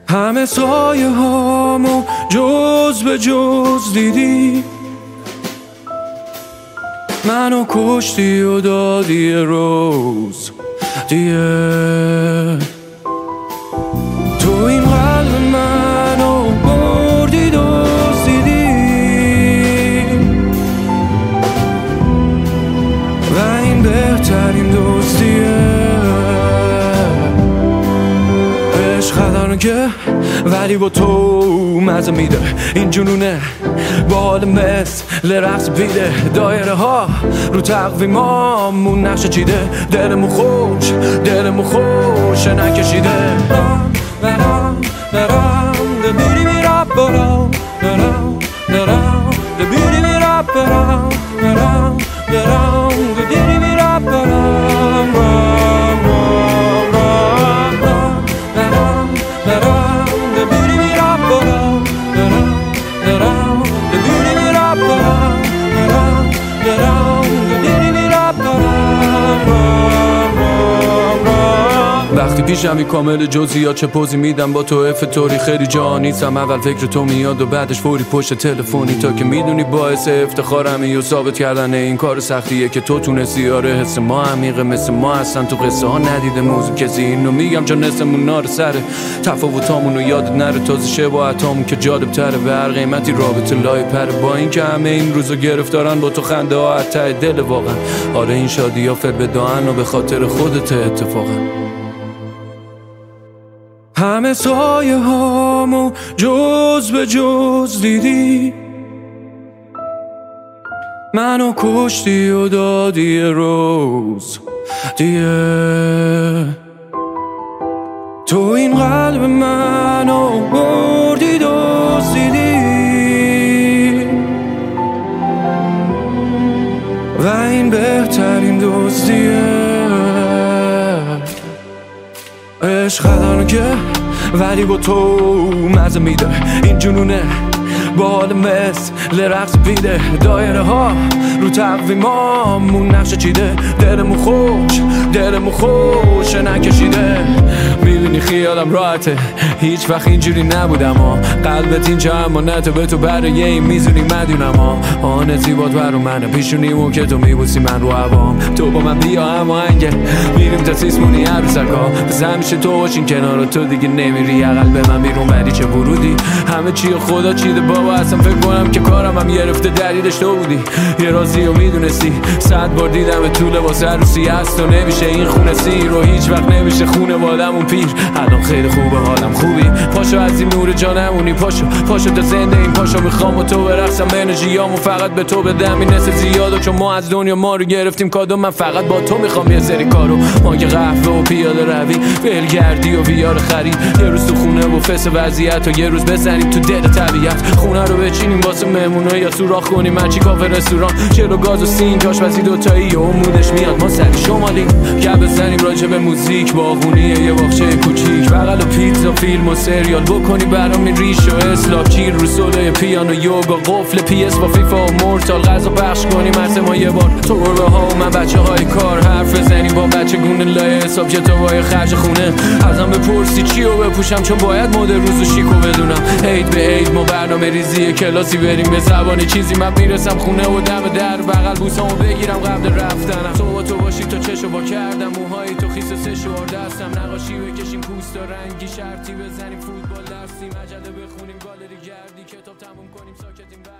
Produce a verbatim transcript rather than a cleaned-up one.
همه سایه هامو جز به جز دیدی، منو کشتی و دادی روز دیگه. تو این قلب منو بردی دزدیدی و این بهترین دزدیه. عشق که ولی با تو مزه میده، این جنونه با حال مثل رقص بیده. دایره ها رو تقویمامون نقشه چیده، دلمو خوش دلمو خوش نکشیده. برام برام دبیری میرم برام برام برام دبیری میرم برام برام برام دبیری میرم برام رام رام رام برام برام دبیری میرم برام برام برام دبیری میرم برام برام برام دبیری میرم برام رام رام رام. وقتی پیشمی کامل جزئیات چه پوزی میدم با تو افتوری، خیلی جا نیستم اول فکر تو میاد و بعدش فوری پشت تلفنی، تا که میدونی باعث افتخارمی و ثابت کردن این کار سختیه که تو تونستی. آره حس ما عمیقه مثل ما هستن تو قصه ها ندیده موضوع کسی، اینو میگم چون نسمون نار سره تفاوتامونو یادت نره، تازه شباهتامون که جالب تره به هر قیمتی رابطه لای پره. با این که همه این روزا گرفتارن با تو خنده ها از ته دل واقعا. آره این شادی ها فبداهن و به خاطر خودت اتفاقا. همه سایه هامو جز به جز دیدی، منو کشتی و دادی روز دیگه. تو این قلب منو بردی دزدیدی و این بهترین دزدیه. عشق که ولی با تو مزه میده، این جنونه با حال مثل رقص بیده. دایره ها رو تقویمامون نقشه چیده، دلمو خوش دلمو خوش نکشیده. میبینی خیالم راحته هیچ وقت اینجوری نبودم ها، قلبت اینجا امانته به تو برای این میزونی مدونم ها. آن زیبات برو منه پیشونیمون که تو میبوسی من رو عوام. تو با من بیا اما انگه میریم تا سیسمونی عروسکا، بس همیشه تو باشین کنار تو دیگه نمیری اقل به من بیرون ولی چه ورودی. همه چی خدا چیده بابا، اصلا فکر کنم که کارم هم گرفته دلیلش تو بودی. یه رازی رو میدونستی صد بار دیدم تو لباس عروسی هست و نمیشه این خونه سیر و هیچ وقت نمیشه خونه وادمون پیر. الان خیلی خوبه حالم خوبی، پاشو از این نور جانمونی، پاشو پاشو تا زنده این پاشو میخوام و تو برقصم انرژیامو فقط به تو بدم. این نسل زیاده چون ما از دنیا ما رو گرفتیم کادو، من فقط با تو میخوام یه سری کارو. ما که قهوه و پیاده روی ولگردی و بیار خرید، یه روز تو خونه و فس وضعیت و یه روز بزنیم تو دل طبیعت. خونه رو بچینیم واسه مهمونا یا سوراخ کنیم مچی کافه رستوران، چلو گاز و سین آشپزی دوتایی و مودش میاد ما سر شمالی. که بزنیم راجع به موزیک باغونیه یه باغچه کوچیک، بغل و پیتزا فیلم و سریال بکنی برام این ریش و اسلاک چیر رو سولای پیانو یوگا قفل پی اس با فیفا و مورتال غذا پخش کنیم هر ما یه بار تو گربه ها و من بچه های کار حرف بزنیم با بچه گونه لای حساب کتابای خرج خونه. ازم بپرسی چی رو بپوشم چون باید مد روز و شیکو بدونم. عید به عید ما برنامه ریزی کلاسی بریم به زبان چیزی، من میرسم خونه و دم در بغل بوسامو بگیرم قبل رفتنم. تو با تو باشی تو چشو با کردم موهای تو خیس سه شوار دستم، نقاشی بکشیم پوست و رنگی شرطی بزنیم فوتبال درسیم عجله بخونیم گالری گردی کتاب تموم کنیم ساکتیم.